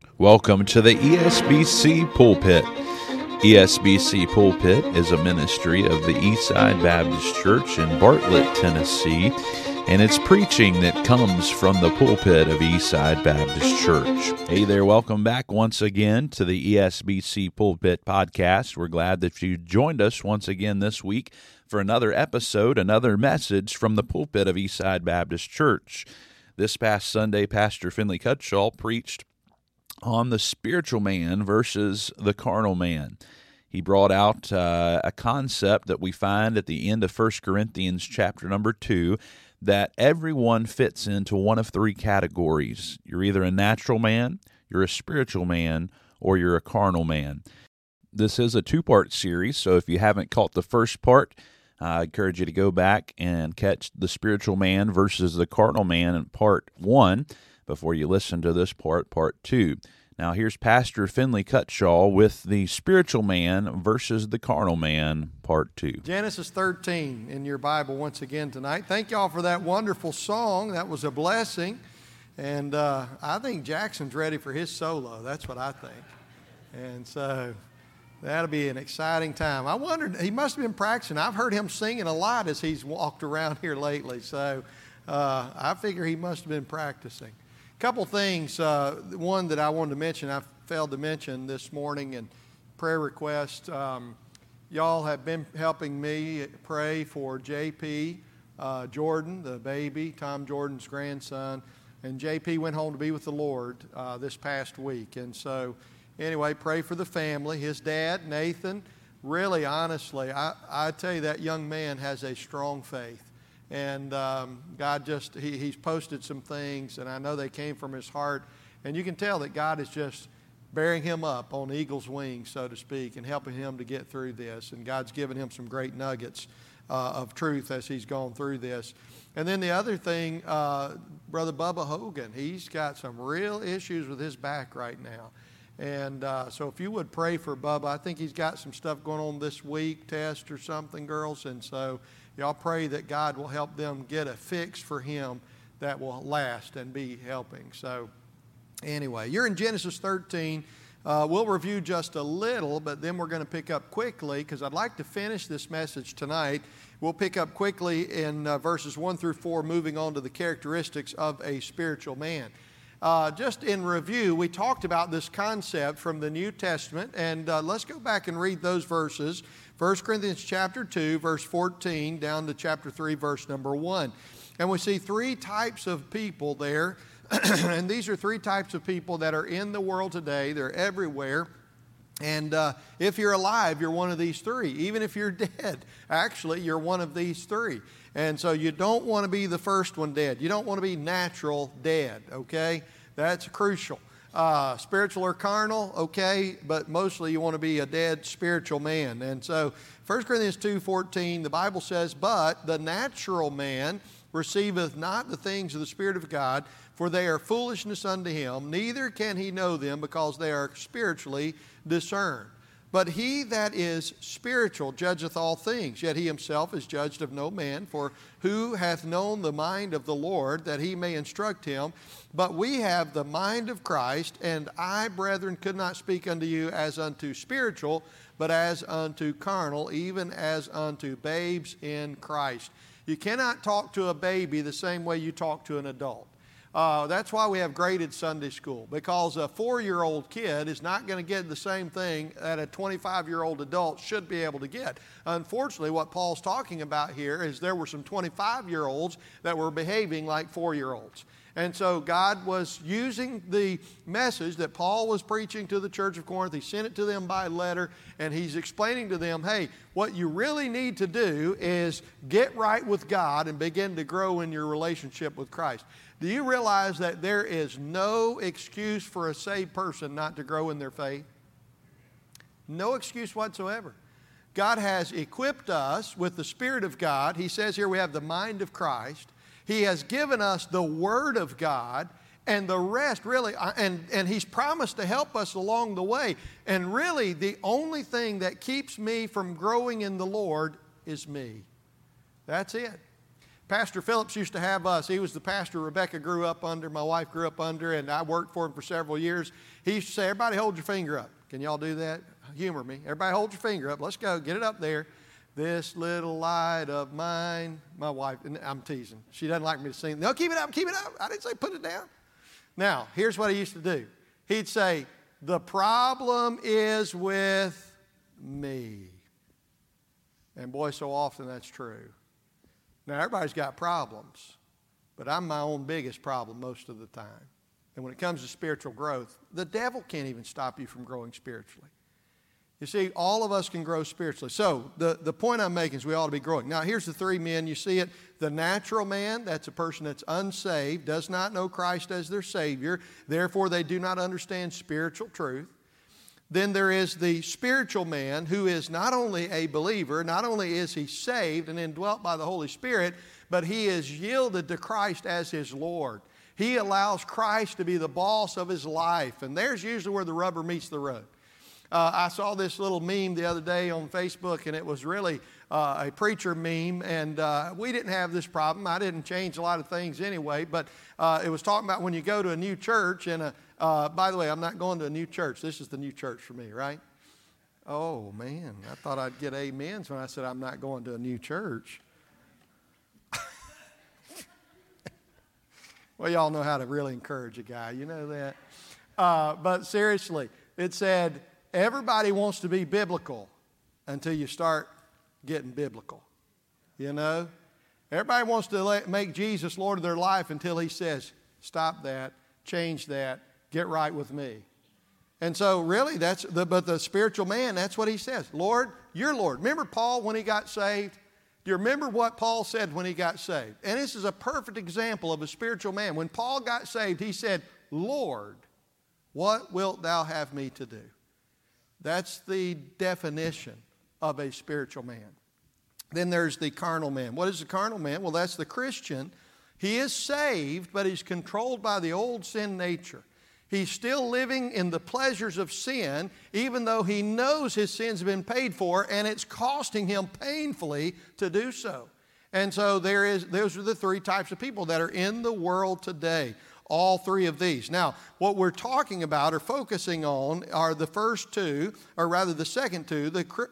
Welcome to the ESBC Pulpit. ESBC Pulpit is a ministry of the Eastside Baptist Church in Bartlett, Tennessee, and it's preaching that comes from the pulpit of Eastside Baptist Church. Hey there, welcome back once again to the ESBC Pulpit podcast. We're glad that you joined us once again this week for another episode, another message from the pulpit of Eastside Baptist Church. This past Sunday, Pastor Finley Cutshaw preached on the spiritual man versus the carnal man. He brought out a concept that we find at the end of 1 Corinthians chapter number 2, that everyone fits into one of three categories. You're either a natural man, you're a spiritual man, or you're a carnal man. This is a two-part series, so if you haven't caught the first part, I encourage you to go back and catch the spiritual man versus the carnal man in part 1 before you listen to this part 2. Now here's Pastor Finley Cutshaw with the spiritual man versus the carnal man, part 2. Genesis 13 in your Bible once again tonight. Thank y'all for that wonderful song. That was a blessing. And I think Jackson's ready for his solo. That's what I think. And so that'll be an exciting time. I wondered, he must have been practicing. I've heard him singing a lot as he's walked around here lately. So I figure he must have been practicing. Couple things, one that I wanted to mention, I failed to mention this morning in prayer request. Y'all have been helping me pray for JP Jordan, the baby, Tom Jordan's grandson. And JP went home to be with the Lord this past week. And so anyway, pray for the family. His dad, Nathan, really honestly, I tell you, that young man has a strong faith. And God just, he's posted some things, and I know they came from his heart. And you can tell that God is just bearing him up on eagle's wings, so to speak, and helping him to get through this. And God's given him some great nuggets of truth as he's gone through this. And then the other thing, Brother Bubba Hogan, he's got some real issues with his back right now. And so if you would pray for Bubba, I think he's got some stuff going on this week, test or something, girls. And so y'all pray that God will help them get a fix for him that will last and be helping. So anyway, you're in Genesis 13. We'll review just a little, but then we're going to pick up quickly because I'd like to finish this message tonight. We'll pick up quickly in verses 1 through 4, moving on to the characteristics of a spiritual man. Just in review, we talked about this concept from the New Testament, and let's go back and read those verses. 1 Corinthians chapter 2, verse 14, down to chapter 3, verse number 1. And we see three types of people there, and these are three types of people that are in the world today. They're everywhere. And if you're alive, you're one of these three. Even if you're dead, actually, you're one of these three. And so you don't want to be the first one dead. You don't want to be natural dead, okay? That's crucial. Spiritual or carnal, okay, but mostly you want to be a dead spiritual man. And so 1 Corinthians 2:14, the Bible says, "But the natural man receiveth not the things of the Spirit of God, for they are foolishness unto him, neither can he know them, because they are spiritually discerned. But he that is spiritual judgeth all things, yet he himself is judged of no man. For who hath known the mind of the Lord, that he may instruct him? But we have the mind of Christ, and I, brethren, could not speak unto you as unto spiritual, but as unto carnal, even as unto babes in Christ." You cannot talk to a baby the same way you talk to an adult. That's why we have graded Sunday school, because a 4-year-old kid is not going to get the same thing that a 25-year-old adult should be able to get. Unfortunately, what Paul's talking about here is there were some 25-year-olds that were behaving like 4-year-olds. And so God was using the message that Paul was preaching to the church of Corinth. He sent it to them by letter, and he's explaining to them, hey, what you really need to do is get right with God and begin to grow in your relationship with Christ. Do you realize that there is no excuse for a saved person not to grow in their faith? No excuse whatsoever. God has equipped us with the Spirit of God. He says here we have the mind of Christ. He has given us the Word of God, and the rest really, and He's promised to help us along the way. And really, the only thing that keeps me from growing in the Lord is me. That's it. Pastor Phillips used to have us. He was the pastor Rebecca grew up under, my wife grew up under, and I worked for him for several years. He used to say, everybody hold your finger up. Can y'all do that? Humor me. Everybody hold your finger up. Let's go. Get it up there. This little light of mine. My wife, and I'm teasing. She doesn't like me to sing. No, keep it up, keep it up. I didn't say put it down. Now, here's what he used to do. He'd say, the problem is with me. And boy, so often that's true. Now, everybody's got problems, but I'm my own biggest problem most of the time. And when it comes to spiritual growth, the devil can't even stop you from growing spiritually. You see, all of us can grow spiritually. So the point I'm making is we ought to be growing. Now, here's the three men. You see it. The natural man, that's a person that's unsaved, does not know Christ as their Savior. Therefore, they do not understand spiritual truth. Then there is the spiritual man who is not only a believer, not only is he saved and indwelt by the Holy Spirit, but he is yielded to Christ as his Lord. He allows Christ to be the boss of his life. And there's usually where the rubber meets the road. I saw this little meme the other day on Facebook, and it was really a preacher meme, and we didn't have this problem. I didn't change a lot of things anyway, but it was talking about when you go to a new church, and by the way, I'm not going to a new church. This is the new church for me, right? Oh, man, I thought I'd get amens when I said I'm not going to a new church. Well, y'all know how to really encourage a guy. You know that. But seriously, it said, everybody wants to be biblical until you start getting biblical. You know? Everybody wants to make Jesus Lord of their life until he says, stop that, change that, get right with me. And so really, but the spiritual man, that's what he says. Lord, you're Lord. Remember Paul when he got saved? Do you remember what Paul said when he got saved? And this is a perfect example of a spiritual man. When Paul got saved, he said, Lord, what wilt thou have me to do? That's the definition of a spiritual man. Then there's the carnal man. What is the carnal man? Well, that's the Christian. He is saved, but he's controlled by the old sin nature. He's still living in the pleasures of sin, even though he knows his sins have been paid for, and it's costing him painfully to do so. And so those are the three types of people that are in the world today. All three of these. Now, what we're talking about or focusing on are the first two, or rather the second two,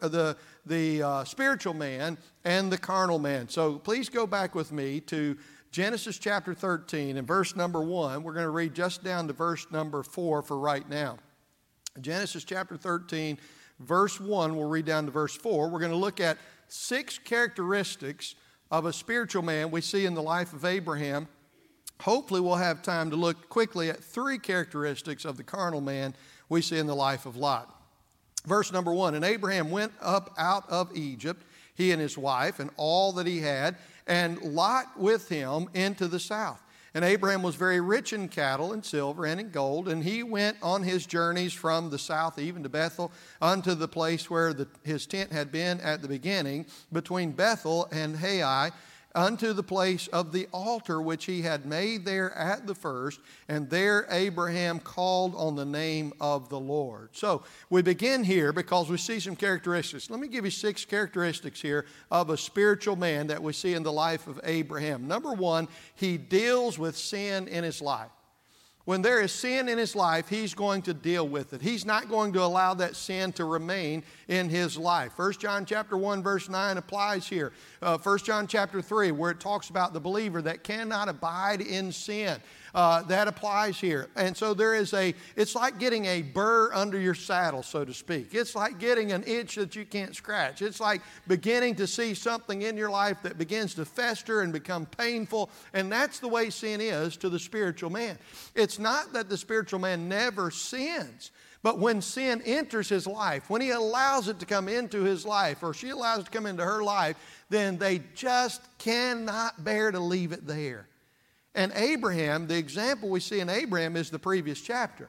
the spiritual man and the carnal man. So please go back with me to Genesis chapter 13 and verse number 1. We're going to read just down to verse number 4 for right now. Genesis chapter 13, verse 1, we'll read down to verse 4. We're going to look at 6 characteristics of a spiritual man we see in the life of Abraham. Hopefully we'll have time to look quickly at 3 characteristics of the carnal man we see in the life of Lot. Verse number 1, and Abraham went up out of Egypt, he and his wife, and all that he had, and Lot with him into the south. And Abraham was very rich in cattle and silver and in gold, and he went on his journeys from the south even to Bethel, unto the place where his tent had been at the beginning, between Bethel and Hai, unto the place of the altar which he had made there at the first, and there Abraham called on the name of the Lord. So we begin here because we see some characteristics. Let me give you 6 characteristics here of a spiritual man that we see in the life of Abraham. Number 1, he deals with sin in his life. When there is sin in his life, he's going to deal with it. He's not going to allow that sin to remain in his life. 1 John chapter 1 verse 9 applies here. 1 John chapter 3 where it talks about the believer that cannot abide in sin. That applies here. And so it's like getting a burr under your saddle, so to speak. It's like getting an itch that you can't scratch. It's like beginning to see something in your life that begins to fester and become painful. And that's the way sin is to the spiritual man. It's not that the spiritual man never sins. But when sin enters his life, when he allows it to come into his life, or she allows it to come into her life, then they just cannot bear to leave it there. And Abraham, the example we see in Abraham is the previous chapter.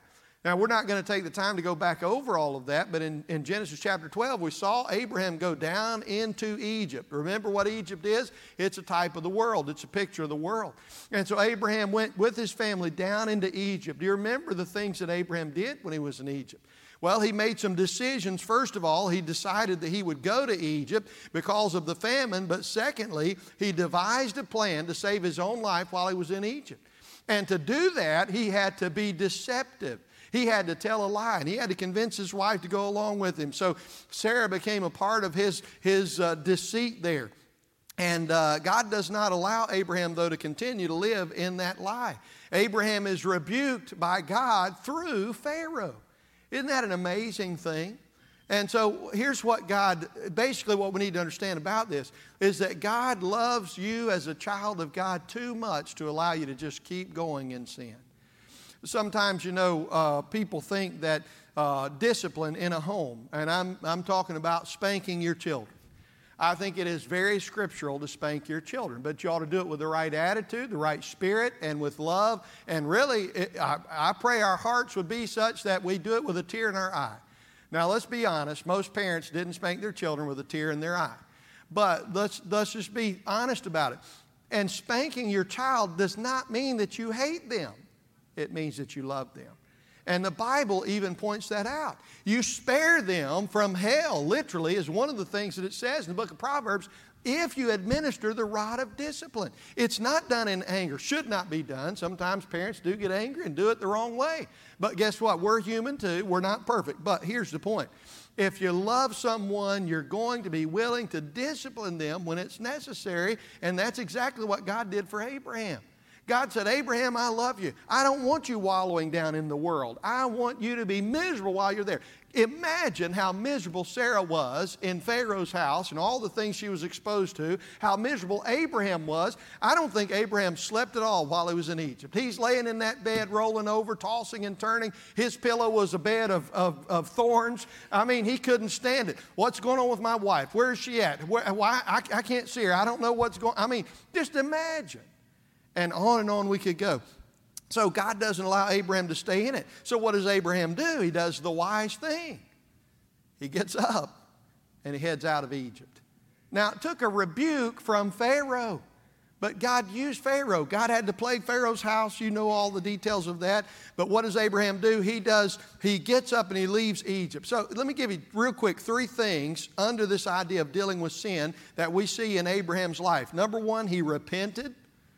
Now, we're not going to take the time to go back over all of that, but in Genesis chapter 12, we saw Abraham go down into Egypt. Remember what Egypt is? It's a type of the world. It's a picture of the world. And so Abraham went with his family down into Egypt. Do you remember the things that Abraham did when he was in Egypt? Well, he made some decisions. First of all, he decided that he would go to Egypt because of the famine, but secondly, he devised a plan to save his own life while he was in Egypt. And to do that, he had to be deceptive. He had to tell a lie, and he had to convince his wife to go along with him. So Sarah became a part of his deceit there. And God does not allow Abraham, though, to continue to live in that lie. Abraham is rebuked by God through Pharaoh. Isn't that an amazing thing? And so here's what basically what we need to understand about this is that God loves you as a child of God too much to allow you to just keep going in sin. Sometimes, people think that discipline in a home, and I'm talking about spanking your children. I think it is very scriptural to spank your children, but you ought to do it with the right attitude, the right spirit, and with love. And really, I pray our hearts would be such that we do it with a tear in our eye. Now, let's be honest. Most parents didn't spank their children with a tear in their eye. But let's just be honest about it. And spanking your child does not mean that you hate them. It means that you love them. And the Bible even points that out. You spare them from hell, literally, is one of the things that it says in the book of Proverbs, if you administer the rod of discipline. It's not done in anger, should not be done. Sometimes parents do get angry and do it the wrong way. But guess what? We're human too. We're not perfect. But here's the point. If you love someone, you're going to be willing to discipline them when it's necessary. And that's exactly what God did for Abraham. God said, Abraham, I love you. I don't want you wallowing down in the world. I want you to be miserable while you're there. Imagine how miserable Sarah was in Pharaoh's house and all the things she was exposed to, how miserable Abraham was. I don't think Abraham slept at all while he was in Egypt. He's laying in that bed, rolling over, tossing and turning. His pillow was a bed of thorns. I mean, he couldn't stand it. What's going on with my wife? Where is she at? Why? I can't see her. I don't know what's going on. I mean, just imagine. And on we could go. So God doesn't allow Abraham to stay in it. So what does Abraham do? He does the wise thing. He gets up and he heads out of Egypt. Now, it took a rebuke from Pharaoh, but God used Pharaoh. God had to plague Pharaoh's house. You know all the details of that. But what does Abraham do? He gets up and he leaves Egypt. So let me give you real quick 3 things under this idea of dealing with sin that we see in Abraham's life. Number 1, he repented.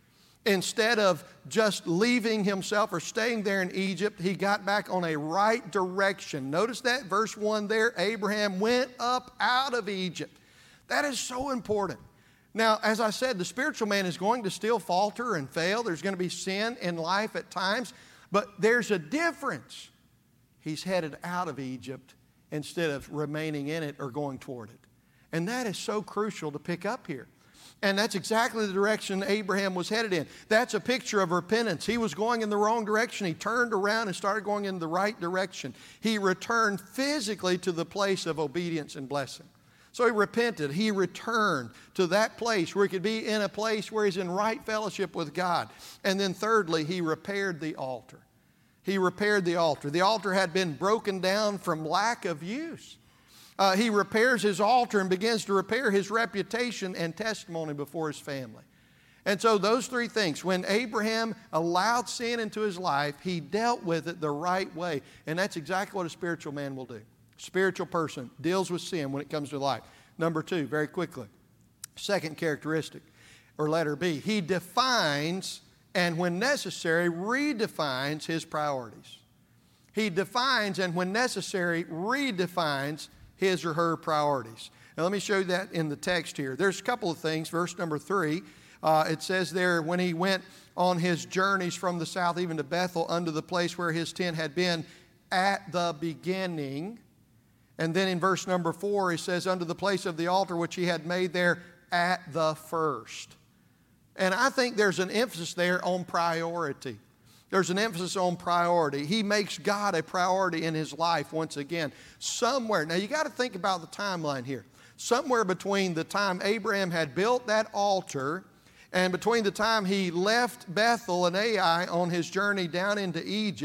Instead of just leaving himself or staying there in Egypt, he got back on a right direction. Notice that, verse 1 there, Abraham went up out of Egypt. That is so important. Now, as I said, the spiritual man is going to still falter and fail. There's going to be sin in life at times, but there's a difference. He's headed out of Egypt instead of remaining in it or going toward it. And that is so crucial to pick up here. And that's exactly the direction Abraham was headed in. That's a picture of repentance. He was going in the wrong direction. He turned around and started going in the right direction. He returned physically to the place of obedience and blessing. So he repented. He returned to that place where he could be in a place where he's in right fellowship with God. And then thirdly, he repaired the altar. He repaired the altar. The altar had been broken down from lack of use. He repairs his altar and begins to repair his reputation and testimony before his family. And so those 3 things, when Abraham allowed sin into his life, he dealt with it the right way. And that's exactly what a spiritual man will do. A spiritual person deals with sin when it comes to life. Number 2, very quickly, second characteristic, or letter B, he defines and when necessary redefines his priorities. He defines and when necessary redefines his or her priorities. Now let me show you that in the text here. There's a couple of things. Verse number 3, it says there, when he went on his journeys from the south even to Bethel unto the place where his tent had been at the beginning. And then in verse number 4, he says, unto the place of the altar which he had made there at the first. And I think there's an emphasis there on priority. There's an emphasis on priority. He makes God a priority in his life once again. Somewhere, now you got to think about the timeline here. Somewhere between the time Abraham had built that altar and between the time he left Bethel and Ai on his journey down into Egypt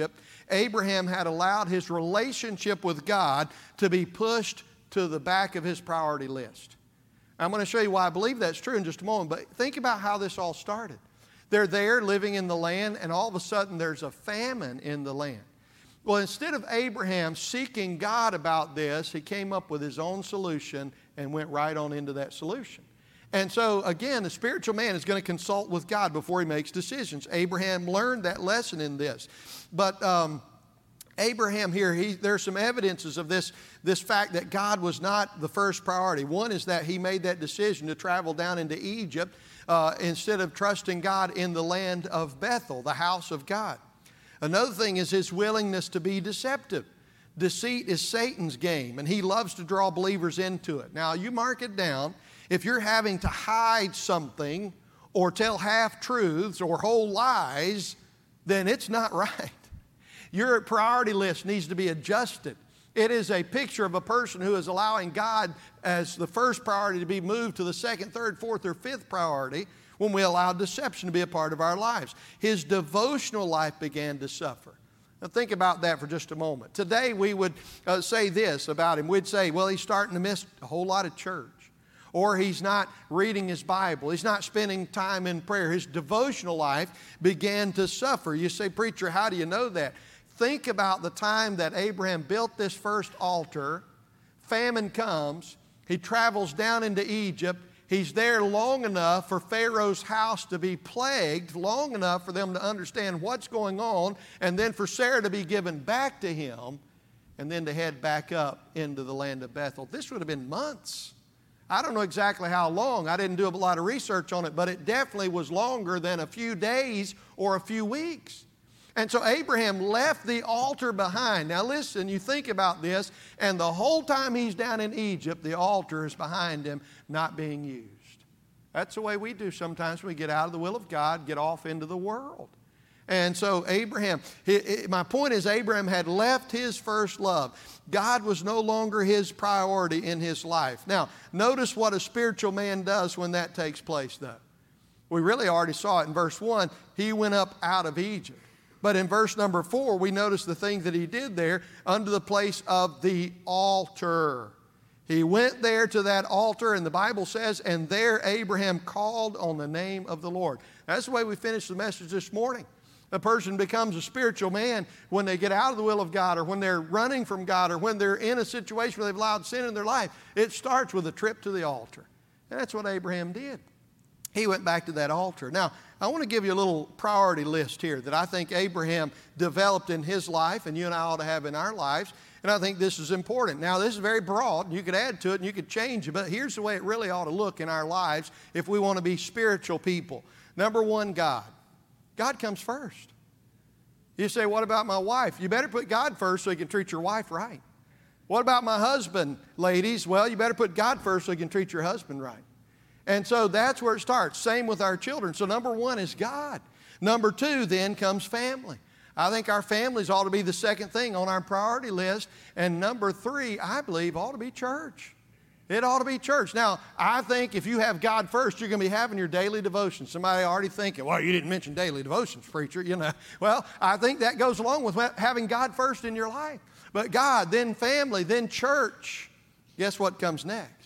Abraham had allowed his relationship with God to be pushed to the back of his priority list. I'm going to show you why I believe that's true in just a moment, but think about how this all started. They're there living in the land, and all of a sudden there's a famine in the land. Well, instead of Abraham seeking God about this, he came up with his own solution and went right on into that solution. And so, again, the spiritual man is going to consult with God before he makes decisions. Abraham learned that lesson in this. But Abraham here, there's some evidences of this fact that God was not the first priority. One is that he made that decision to travel down into Egypt instead of trusting God in the land of Bethel, the house of God. Another thing is his willingness to be deceptive. Deceit is Satan's game, and he loves to draw believers into it. Now, you mark it down. If you're having to hide something or tell half-truths or whole lies, then it's not right. Your priority list needs to be adjusted. It is a picture of a person who is allowing God as the first priority to be moved to the second, third, fourth, or fifth priority when we allow deception to be a part of our lives. His devotional life began to suffer. Now think about that for just a moment. Today we would say this about him. We'd say, well, he's starting to miss a whole lot of church. Or he's not reading his Bible. He's not spending time in prayer. His devotional life began to suffer. You say, preacher, how do you know that? Think about the time that Abraham built this first altar. Famine comes. He travels down into Egypt. He's there long enough for Pharaoh's house to be plagued, long enough for them to understand what's going on, and then for Sarah to be given back to him, and then to head back up into the land of Bethel. This would have been months. I don't know exactly how long. I didn't do a lot of research on it, but it definitely was longer than a few days or a few weeks. And so Abraham left the altar behind. Now listen, you think about this, and the whole time he's down in Egypt, the altar is behind him, not being used. That's the way we do sometimes when we get out of the will of God, get off into the world. And so Abraham, my point is Abraham had left his first love. God was no longer his priority in his life. Now, notice what a spiritual man does when that takes place, though. We really already saw it in verse 1. He went up out of Egypt. But in verse number 4, we notice the thing that he did there under the place of the altar. He went there to that altar, and the Bible says, and there Abraham called on the name of the Lord. That's the way we finished the message this morning. A person becomes a spiritual man when they get out of the will of God, or when they're running from God, or when they're in a situation where they've allowed sin in their life. It starts with a trip to the altar. And that's what Abraham did. He went back to that altar. Now, I want to give you a little priority list here that I think Abraham developed in his life, and you and I ought to have in our lives. And I think this is important. Now, this is very broad. You could add to it and you could change it, but here's the way it really ought to look in our lives if we want to be spiritual people. Number one, God. God comes first. You say, what about my wife? You better put God first so you can treat your wife right. What about my husband, ladies? Well, you better put God first so you can treat your husband right. And so that's where it starts. Same with our children. So number one is God. Number two then comes family. I think our families ought to be the second thing on our priority list. And number three, I believe, ought to be church. It ought to be church. Now, I think if you have God first, you're going to be having your daily devotions. Somebody already thinking, well, you didn't mention daily devotions, preacher, you know. Well, I think that goes along with having God first in your life. But God, then family, then church. Guess what comes next?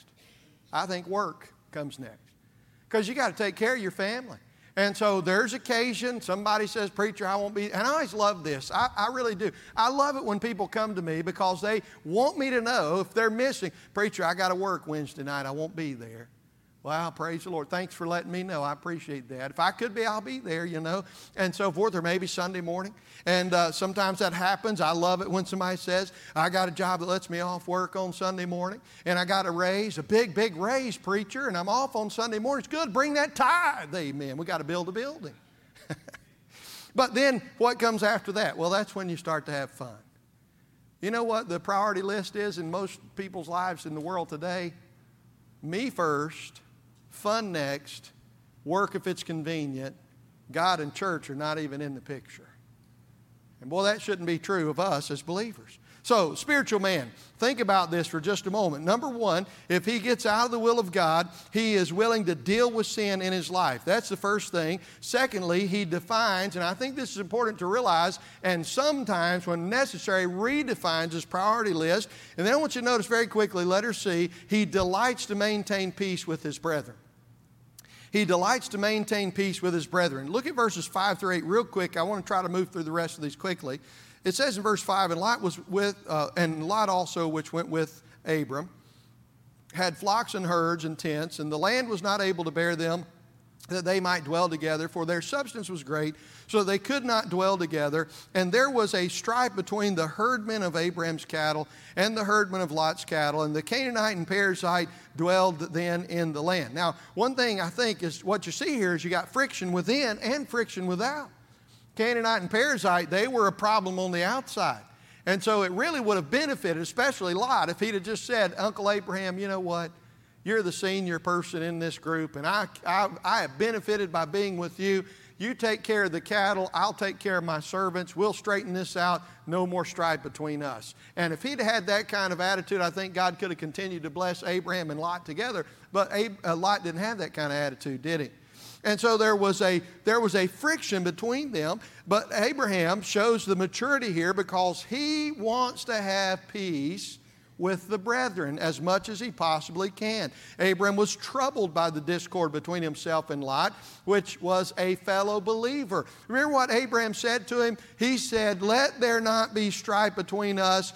I think work comes next. Because you got to take care of your family. And so there's occasion, somebody says, preacher, I won't be, and I always love this. I really do. I love it when people come to me because they want me to know if they're missing. Preacher, I got to work Wednesday night. I won't be there. Well, praise the Lord. Thanks for letting me know. I appreciate that. If I could be, I'll be there, you know, and so forth, or maybe Sunday morning. And sometimes that happens. I love it when somebody says, I got a job that lets me off work on Sunday morning, and I got a raise, a big, big raise, preacher, and I'm off on Sunday morning. It's good. Bring that tithe. Amen. We got to build a building. But then what comes after that? Well, that's when you start to have fun. You know what the priority list is in most people's lives in the world today? Me first. Fun next, work if it's convenient. God and church are not even in the picture. And boy, that shouldn't be true of us as believers. So, spiritual man, think about this for just a moment. Number one, if he gets out of the will of God, he is willing to deal with sin in his life. That's the first thing. Secondly, he defines, and I think this is important to realize, and sometimes when necessary, redefines his priority list. And then I want you to notice very quickly, letter C, he delights to maintain peace with his brethren. He delights to maintain peace with his brethren. Look at verses 5 through 8 real quick. I want to try to move through the rest of these quickly. It says in verse 5, and Lot also, which went with Abram, had flocks and herds and tents, and the land was not able to bear them, that they might dwell together, for their substance was great, so they could not dwell together. And there was a strife between the herdmen of Abraham's cattle and the herdmen of Lot's cattle, and the Canaanite and Perizzite dwelled then in the land. Now, one thing I think is what you see here is you got friction within and friction without. Canaanite and Perizzite, they were a problem on the outside. And so it really would have benefited, especially Lot, if he'd have just said, Uncle Abraham, you know what? You're the senior person in this group, and I have benefited by being with you. You take care of the cattle. I'll take care of my servants. We'll straighten this out. No more strife between us. And if he'd had that kind of attitude, I think God could have continued to bless Abraham and Lot together. But Lot didn't have that kind of attitude, did he? And so there was a friction between them, but Abraham shows the maturity here because he wants to have peace with the brethren as much as he possibly can. Abraham was troubled by the discord between himself and Lot, which was a fellow believer. Remember what Abraham said to him? He said, let there not be strife between us.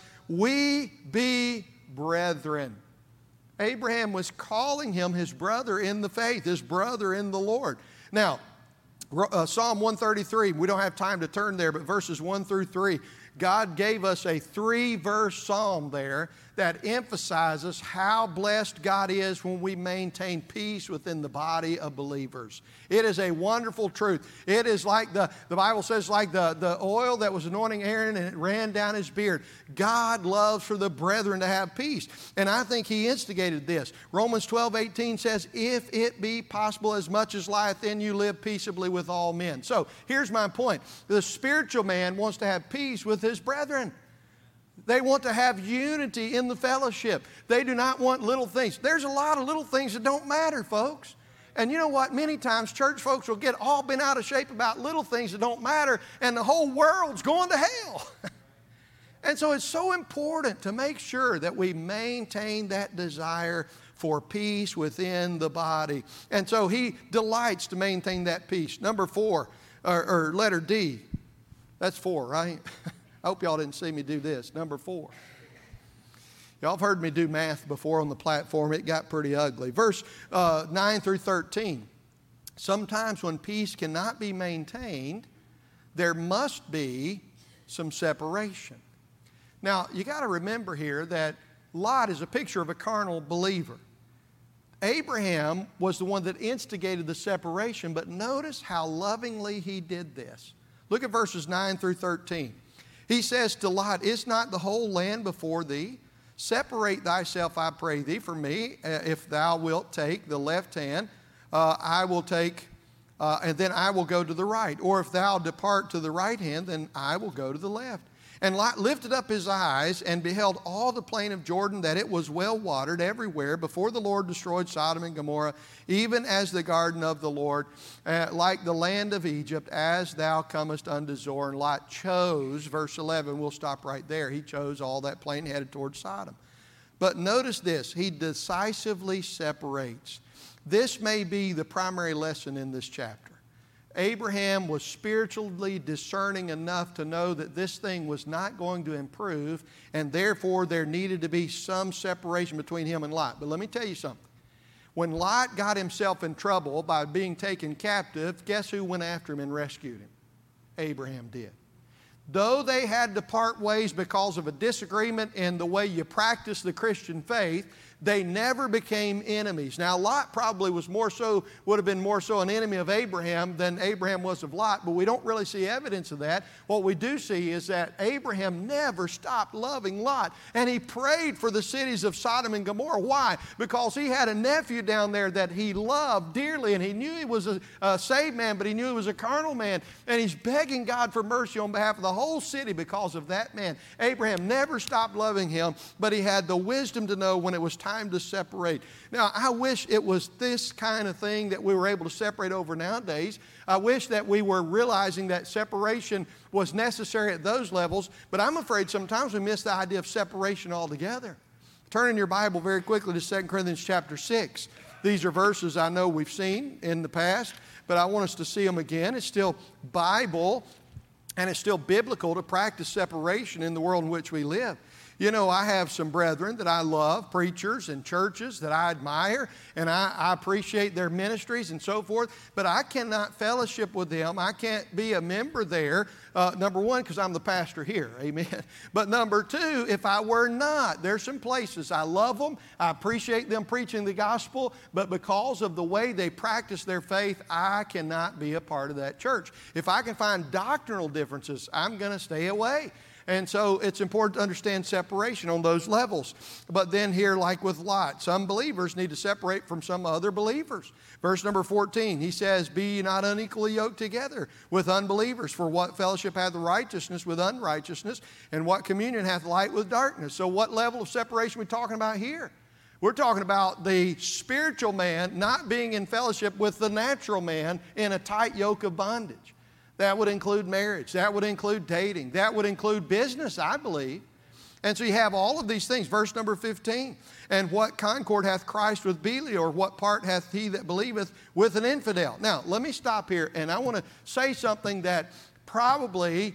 We be brethren. Abraham was calling him his brother in the faith, his brother in the Lord. Now, Psalm 133, we don't have time to turn there, but verses 1 through 3, God gave us a 3-verse psalm there that emphasizes how blessed God is when we maintain peace within the body of believers. It is a wonderful truth. It is like the Bible says, like the oil that was anointing Aaron and it ran down his beard. God loves for the brethren to have peace. And I think he instigated this. Romans 12:18 says, if it be possible, as much as lieth in you, live peaceably with all men. So here's my point. The spiritual man wants to have peace with his brethren. They want to have unity in the fellowship. They do not want little things. There's a lot of little things that don't matter, folks. And you know what? Many times church folks will get all bent out of shape about little things that don't matter, and the whole world's going to hell. And so it's so important to make sure that we maintain that desire for peace within the body. And so he delights to maintain that peace. Number 4, or letter D. That's 4, right? I hope y'all didn't see me do this. Number 4. Y'all have heard me do math before on the platform. It got pretty ugly. Verse 9 through 13. Sometimes when peace cannot be maintained, there must be some separation. Now, you got to remember here that Lot is a picture of a carnal believer. Abraham was the one that instigated the separation, but notice how lovingly he did this. Look at verses 9 through 13. He says to Lot, is not the whole land before thee? Separate thyself, I pray thee, from me. If thou wilt take the left hand, I will take, and then I will go to the right. Or if thou depart to the right hand, then I will go to the left. And Lot lifted up his eyes and beheld all the plain of Jordan, that it was well watered everywhere, before the Lord destroyed Sodom and Gomorrah, even as the garden of the Lord, like the land of Egypt, as thou comest unto Zoar. And Lot chose, verse 11, we'll stop right there. He chose all that plain headed toward Sodom. But notice this, he decisively separates. This may be the primary lesson in this chapter. Abraham was spiritually discerning enough to know that this thing was not going to improve, and therefore there needed to be some separation between him and Lot. But let me tell you something. When Lot got himself in trouble by being taken captive, guess who went after him and rescued him? Abraham did. Though they had to part ways because of a disagreement in the way you practice the Christian faith, They never became enemies. Now, Lot probably would have been more so an enemy of Abraham than Abraham was of Lot, but we don't really see evidence of that. What we do see is that Abraham never stopped loving Lot, and he prayed for the cities of Sodom and Gomorrah. Why? Because he had a nephew down there that he loved dearly, and he knew he was a saved man, but he knew he was a carnal man, and he's begging God for mercy on behalf of the whole city because of that man. Abraham never stopped loving him, but he had the wisdom to know when it was time to separate. Now, I wish it was this kind of thing that we were able to separate over nowadays. I wish that we were realizing that separation was necessary at those levels, but I'm afraid sometimes we miss the idea of separation altogether. Turn in your Bible very quickly to 2 Corinthians chapter 6. These are verses I know we've seen in the past, but I want us to see them again. It's still Bible, and it's still biblical to practice separation in the world in which we live. You know, I have some brethren that I love, preachers and churches that I admire, and I appreciate their ministries and so forth, but I cannot fellowship with them. I can't be a member there, number one, because I'm the pastor here, amen. But number two, if I were not, there's some places I love them, I appreciate them preaching the gospel, but because of the way they practice their faith, I cannot be a part of that church. If I can find doctrinal differences, I'm going to stay away. And so it's important to understand separation on those levels. But then here, like with Lot, some believers need to separate from some other believers. Verse number 14, he says, "Be ye not unequally yoked together with unbelievers. For what fellowship hath righteousness with unrighteousness? And what communion hath light with darkness?" So what level of separation are we talking about here? We're talking about the spiritual man not being in fellowship with the natural man in a tight yoke of bondage. That would include marriage. That would include dating. That would include business, I believe. And so you have all of these things. Verse number 15. "And what concord hath Christ with Belial, or what part hath he that believeth with an infidel?" Now, let me stop here, and I want to say something that probably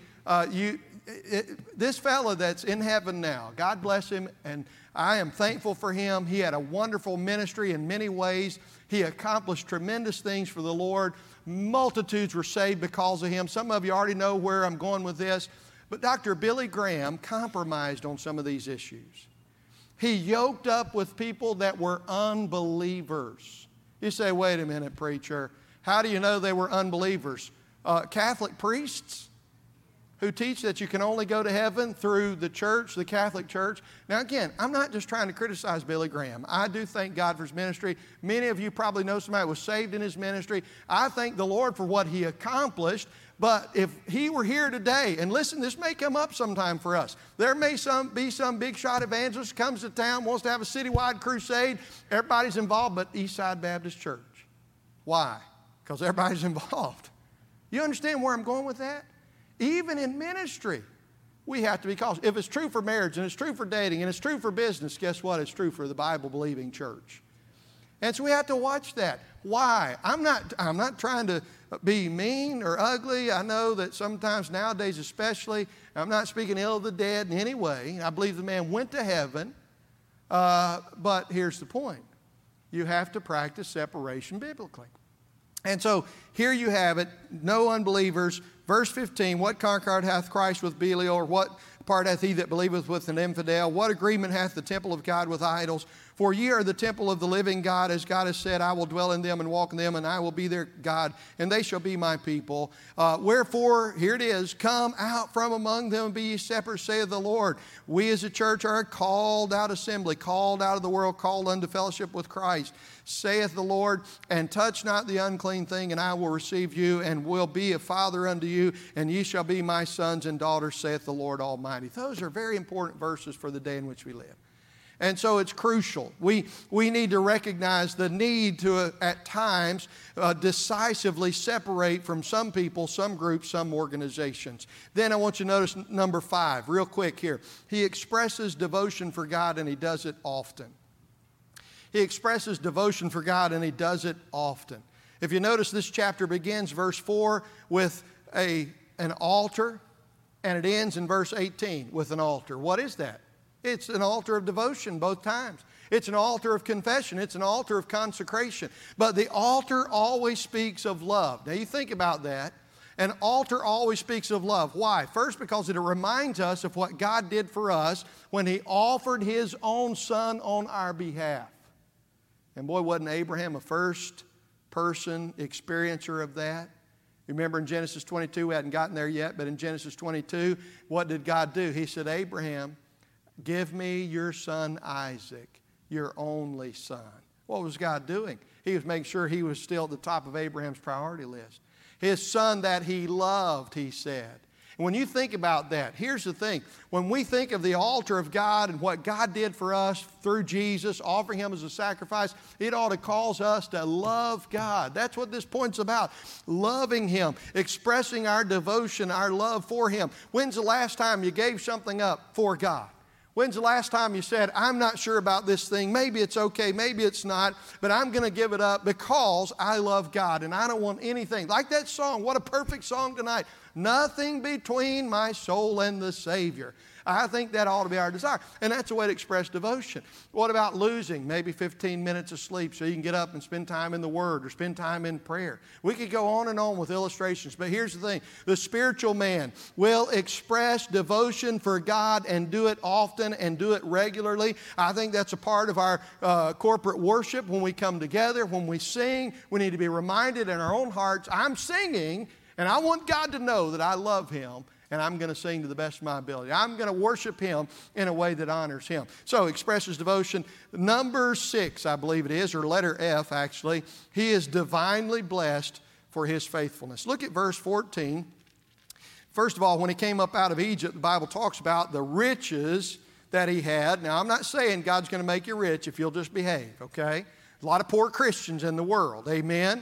this fella that's in heaven now, God bless him, and I am thankful for him. He had a wonderful ministry in many ways. He accomplished tremendous things for the Lord. Multitudes were saved because of him. Some of you already know where I'm going with this. But Dr. Billy Graham compromised on some of these issues. He yoked up with people that were unbelievers. You say, wait a minute, preacher. How do you know they were unbelievers? Catholic priests who teach that you can only go to heaven through the church, the Catholic Church. Now again, I'm not just trying to criticize Billy Graham. I do thank God for his ministry. Many of you probably know somebody who was saved in his ministry. I thank the Lord for what he accomplished. But if he were here today, and listen, this may come up sometime for us. There may be some big shot evangelist comes to town, wants to have a citywide crusade. Everybody's involved but Eastside Baptist Church. Why? Because everybody's involved. You understand where I'm going with that? Even in ministry, we have to be cautious. If it's true for marriage, and it's true for dating, and it's true for business, guess what? It's true for the Bible-believing church. And so we have to watch that. Why? I'm not trying to be mean or ugly. I know that sometimes nowadays especially, I'm not speaking ill of the dead in any way. I believe the man went to heaven. But here's the point. You have to practice separation biblically. And so here you have it, no unbelievers. Verse 15, "What concord hath Christ with Belial, or what part hath he that believeth with an infidel? What agreement hath the temple of God with idols? For ye are the temple of the living God, as God has said, I will dwell in them and walk in them, and I will be their God, and they shall be my people. Wherefore," here it is, "come out from among them and be ye separate, saith the Lord. We as a church are a called out assembly, called out of the world, called unto fellowship with Christ, saith the Lord, and touch not the unclean thing, and I will receive you, and will be a father unto you, and ye shall be my sons and daughters, saith the Lord Almighty." Those are very important verses for the day in which we live. And so it's crucial. We need to recognize the need to, at times, decisively separate from some people, some groups, some organizations. Then I want you to notice number 5, real quick here. He expresses devotion for God, and he does it often. He expresses devotion for God, and he does it often. If you notice, this chapter begins, verse 4, with an altar, and it ends in verse 18 with an altar. What is that? It's an altar of devotion both times. It's an altar of confession. It's an altar of consecration. But the altar always speaks of love. Now you think about that. An altar always speaks of love. Why? First, because it reminds us of what God did for us when He offered His own Son on our behalf. And boy, wasn't Abraham a first-person experiencer of that? Remember in Genesis 22, we hadn't gotten there yet, but in Genesis 22, what did God do? He said, Abraham, give me your son Isaac, your only son. What was God doing? He was making sure he was still at the top of Abraham's priority list. His son that he loved, he said. And when you think about that, here's the thing. When we think of the altar of God and what God did for us through Jesus, offering Him as a sacrifice, it ought to cause us to love God. That's what this point's about. Loving Him, expressing our devotion, our love for Him. When's the last time you gave something up for God? When's the last time you said, I'm not sure about this thing, maybe it's okay, maybe it's not, but I'm going to give it up because I love God and I don't want anything. Like that song, what a perfect song tonight. Nothing between my soul and the Savior. I think that ought to be our desire. And that's a way to express devotion. What about losing maybe 15 minutes of sleep so you can get up and spend time in the Word or spend time in prayer? We could go on and on with illustrations, but here's the thing. The spiritual man will express devotion for God and do it often and do it regularly. I think that's a part of our corporate worship when we come together, when we sing. We need to be reminded in our own hearts, I'm singing and I want God to know that I love Him. And I'm going to sing to the best of my ability. I'm going to worship Him in a way that honors Him. So, expresses devotion. Number 6, I believe it is, or letter F actually. He is divinely blessed for his faithfulness. Look at verse 14. First of all, when he came up out of Egypt, the Bible talks about the riches that he had. Now, I'm not saying God's going to make you rich if you'll just behave, okay? A lot of poor Christians in the world. Amen?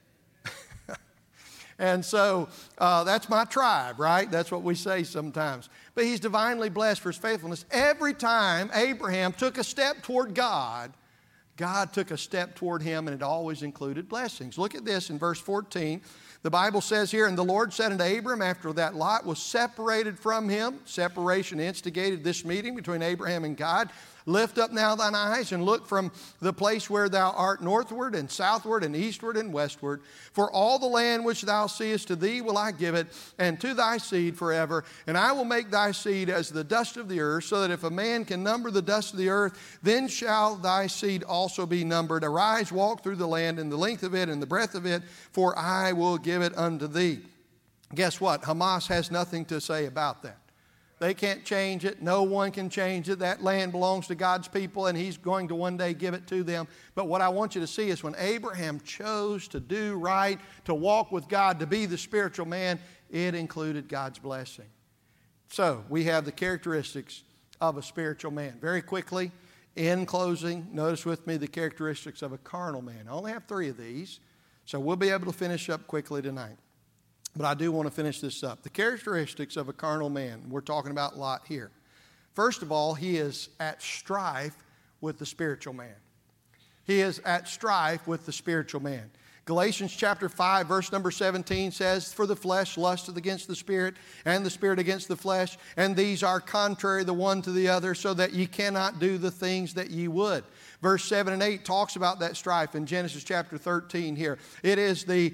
And so that's my tribe, right? That's what we say sometimes. But he's divinely blessed for his faithfulness. Every time Abraham took a step toward God, God took a step toward him, and it always included blessings. Look at this in verse 14. The Bible says here, and the Lord said unto Abram, after that Lot was separated from him, separation instigated this meeting between Abraham and God, lift up now thine eyes and look from the place where thou art northward and southward and eastward and westward. For all the land which thou seest, to thee will I give it, and to thy seed forever. And I will make thy seed as the dust of the earth, so that if a man can number the dust of the earth, then shall thy seed also be numbered. Arise, walk through the land in the length of it and the breadth of it, for I will give it unto thee. Guess what? Hamas has nothing to say about that. They can't change it. No one can change it. That land belongs to God's people, and He's going to one day give it to them. But what I want you to see is when Abraham chose to do right, to walk with God, to be the spiritual man, it included God's blessing. So we have the characteristics of a spiritual man. Very quickly, in closing, notice with me the characteristics of a carnal man. I only have 3 of these, so we'll be able to finish up quickly tonight. But I do want to finish this up. The characteristics of a carnal man. We're talking about Lot here. First of all, he is at strife with the spiritual man. He is at strife with the spiritual man. Galatians chapter 5, verse number 17 says, for the flesh lusteth against the spirit, and the spirit against the flesh, and these are contrary the one to the other, so that ye cannot do the things that ye would. Verse 7 and 8 talks about that strife in Genesis chapter 13 here. It is the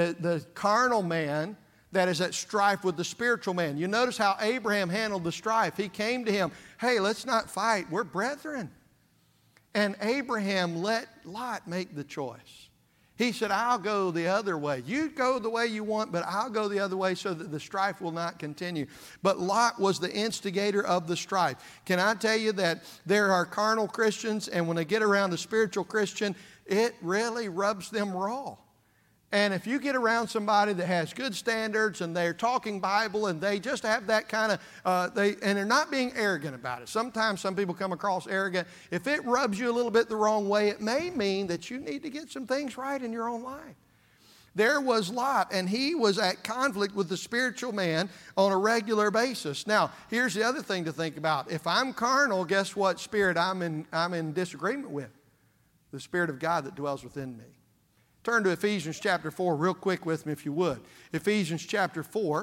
carnal man that is at strife with the spiritual man. You notice how Abraham handled the strife. He came to him, hey, let's not fight. We're brethren. And Abraham let Lot make the choice. He said, I'll go the other way. You go the way you want, but I'll go the other way so that the strife will not continue. But Lot was the instigator of the strife. Can I tell you that there are carnal Christians, and when they get around a spiritual Christian, it really rubs them raw. And if you get around somebody that has good standards and they're talking Bible and they just have that kind of, and they're not being arrogant about it. Sometimes some people come across arrogant. If it rubs you a little bit the wrong way, it may mean that you need to get some things right in your own life. There was Lot, and he was at conflict with the spiritual man on a regular basis. Now, here's the other thing to think about. If I'm carnal, guess what spirit I'm in disagreement with? The Spirit of God that dwells within me. Turn to Ephesians chapter 4 real quick with me if you would. Ephesians chapter 4.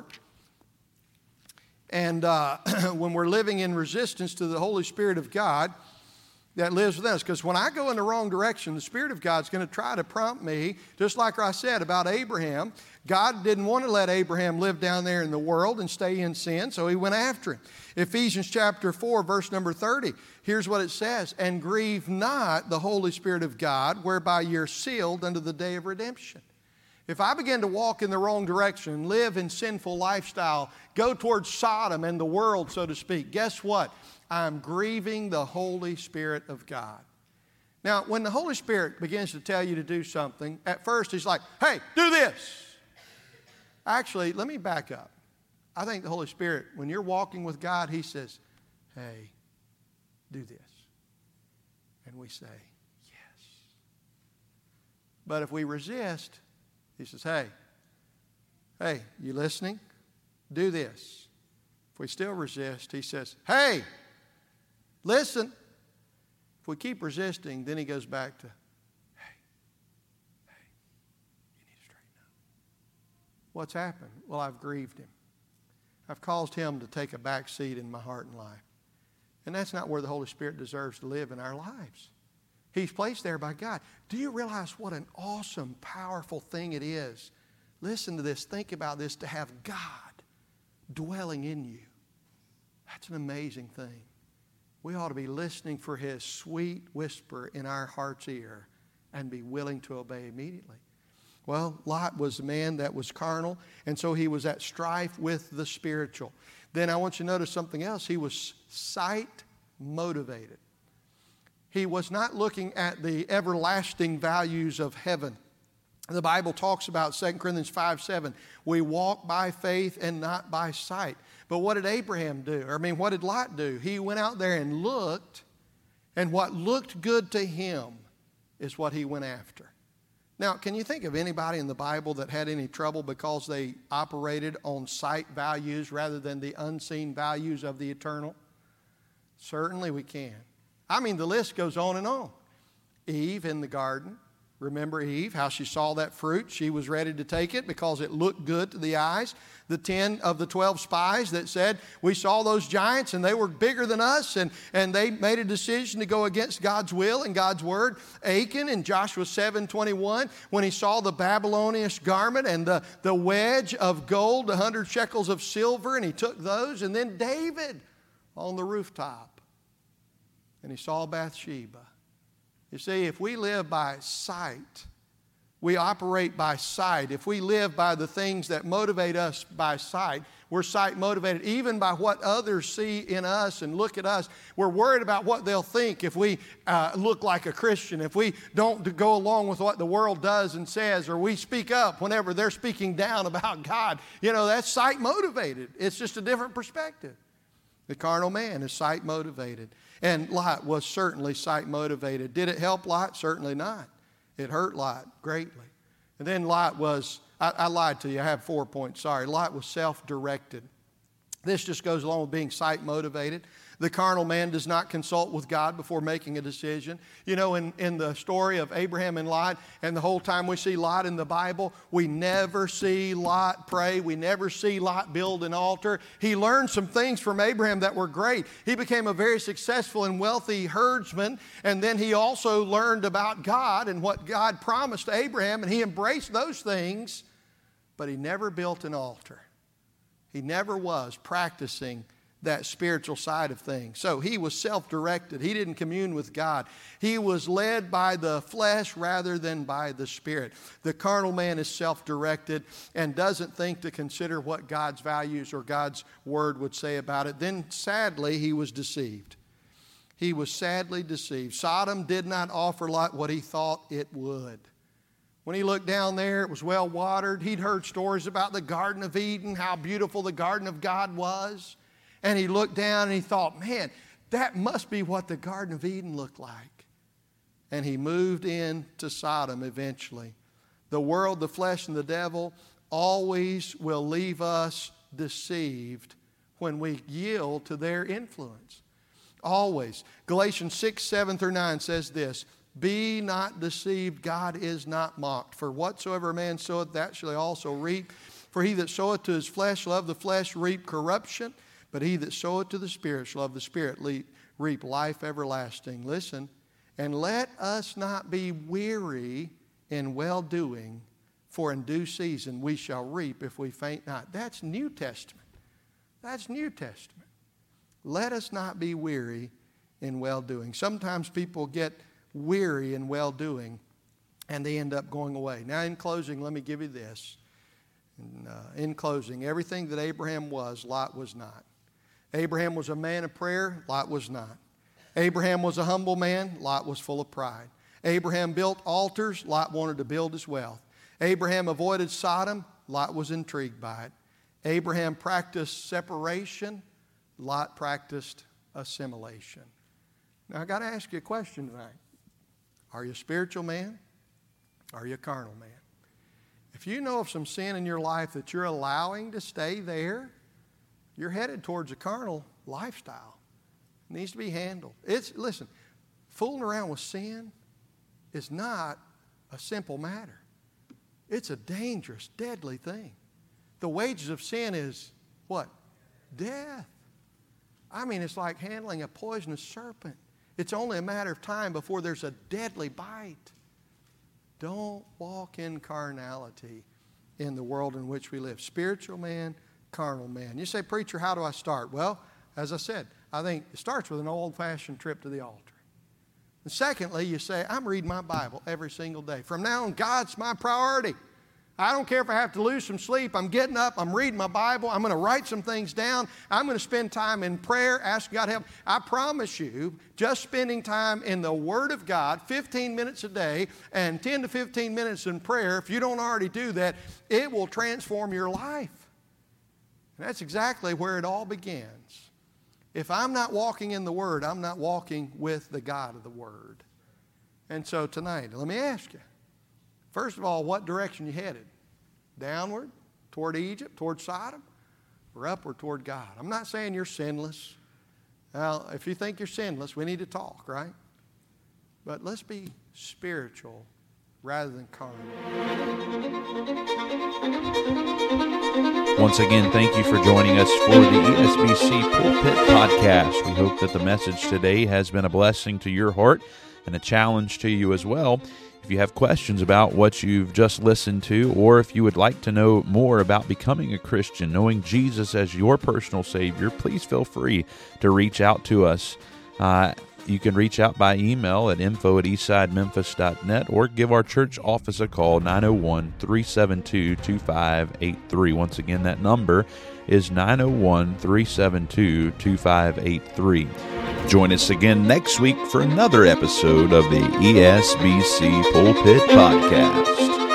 And when we're living in resistance to the Holy Spirit of God, that lives within us. Because when I go in the wrong direction, the Spirit of God's going to try to prompt me, just like I said about Abraham. God didn't want to let Abraham live down there in the world and stay in sin, so he went after him. Ephesians chapter 4, verse number 30. Here's what it says, "And grieve not the Holy Spirit of God, whereby you're sealed unto the day of redemption." If I begin to walk in the wrong direction, live in sinful lifestyle, go towards Sodom and the world, so to speak, guess what? I'm grieving the Holy Spirit of God. Now, when the Holy Spirit begins to tell you to do something, at first he's like, "Hey, do this." Actually, let me back up. I think the Holy Spirit, when you're walking with God, he says, "Hey, do this." And we say, "Yes." But if we resist, he says, hey, you listening? Do this. If we still resist, he says, "Hey, listen." If we keep resisting, then he goes back to, hey, you need to straighten up. What's happened? Well, I've grieved him. I've caused him to take a back seat in my heart and life. And that's not where the Holy Spirit deserves to live in our lives. He's placed there by God. Do you realize what an awesome, powerful thing it is? Listen to this. Think about this. To have God dwelling in you. That's an amazing thing. We ought to be listening for his sweet whisper in our heart's ear and be willing to obey immediately. Well, Lot was a man that was carnal, and so he was at strife with the spiritual. Then I want you to notice something else. He was sight motivated. He was not looking at the everlasting values of heaven. The Bible talks about 2 Corinthians 5:7. We walk by faith and not by sight. But what did Abraham do? What did Lot do? He went out there and looked, and what looked good to him is what he went after. Now, can you think of anybody in the Bible that had any trouble because they operated on sight values rather than the unseen values of the eternal? Certainly we can. The list goes on and on. Eve in the garden. Remember Eve, how she saw that fruit. She was ready to take it because it looked good to the eyes. The 10 of the 12 spies that said, we saw those giants and they were bigger than us, and they made a decision to go against God's will and God's word. Achan in Joshua 7:21, when he saw the Babylonian garment and the wedge of gold, 100 shekels of silver, and he took those. And then David on the rooftop, and he saw Bathsheba. You see, if we live by sight, we operate by sight. If we live by the things that motivate us by sight, we're sight motivated, even by what others see in us and look at us. We're worried about what they'll think if we look like a Christian, if we don't go along with what the world does and says, or we speak up whenever they're speaking down about God. That's sight motivated. It's just a different perspective. The carnal man is sight motivated. And Lot was certainly sight motivated. Did it help Lot? Certainly not. It hurt Lot greatly. And then Lot was, I lied to you, I have 4 points, sorry. Lot was self-directed. This just goes along with being sight motivated. The carnal man does not consult with God before making a decision. In the story of Abraham and Lot, and the whole time we see Lot in the Bible, we never see Lot pray. We never see Lot build an altar. He learned some things from Abraham that were great. He became a very successful and wealthy herdsman, and then he also learned about God and what God promised to Abraham, and he embraced those things, but he never built an altar. He never was practicing that spiritual side of things. So he was self-directed. He didn't commune with God. He was led by the flesh rather than by the Spirit. The carnal man is self-directed and doesn't think to consider what God's values or God's word would say about it. Then sadly, he was deceived. He was sadly deceived. Sodom did not offer Lot what he thought it would. When he looked down there, it was well watered. He'd heard stories about the Garden of Eden, how beautiful the Garden of God was. And he looked down and he thought, man, that must be what the Garden of Eden looked like. And he moved into Sodom eventually. The world, the flesh, and the devil always will leave us deceived when we yield to their influence. Always. Galatians 6:7-9 says this, "Be not deceived, God is not mocked. For whatsoever a man soweth, that shall he also reap. For he that soweth to his flesh shall of the flesh reap corruption. But he that soweth to the Spirit shall of the Spirit reap life everlasting. Listen, and let us not be weary in well-doing, for in due season we shall reap if we faint not. That's New Testament. That's New Testament. Let us not be weary in well-doing. Sometimes people get weary in well-doing and they end up going away. Now in closing, let me give you this. In closing, everything that Abraham was, Lot was not. Abraham was a man of prayer, Lot was not. Abraham was a humble man, Lot was full of pride. Abraham built altars, Lot wanted to build his wealth. Abraham avoided Sodom, Lot was intrigued by it. Abraham practiced separation, Lot practiced assimilation. Now I got to ask you a question tonight. Are you a spiritual man? Are you a carnal man? If you know of some sin in your life that you're allowing to stay there, you're headed towards a carnal lifestyle. It needs to be handled. Listen, fooling around with sin is not a simple matter. It's a dangerous, deadly thing. The wages of sin is what? Death. I mean, it's like handling a poisonous serpent. It's only a matter of time before there's a deadly bite. Don't walk in carnality in the world in which we live. Spiritual man, carnal man. You say, preacher, how do I start? Well, as I said, I think it starts with an old-fashioned trip to the altar. And secondly, you say, I'm reading my Bible every single day. From now on, God's my priority. I don't care if I have to lose some sleep. I'm getting up. I'm reading my Bible. I'm going to write some things down. I'm going to spend time in prayer, ask God help. I promise you, just spending time in the Word of God, 15 minutes a day and 10 to 15 minutes in prayer, if you don't already do that, it will transform your life. And that's exactly where it all begins. If I'm not walking in the Word, I'm not walking with the God of the Word. And so tonight, let me ask you. First of all, what direction you headed? Downward, toward Egypt, toward Sodom, or upward toward God? I'm not saying you're sinless. Now, if you think you're sinless, we need to talk, right? But let's be spiritual rather than carnal. Once again, thank you for joining us for the ESBC Pulpit Podcast. We hope that the message today has been a blessing to your heart and a challenge to you as well. If you have questions about what you've just listened to, or if you would like to know more about becoming a Christian, knowing Jesus as your personal Savior, please feel free to reach out to us. You can reach out by email at info@eastsidememphis.net or give our church office a call, 901-372-2583. Once again, that number is 901-372-2583. Join us again next week for another episode of the ESBC Pulpit Podcast.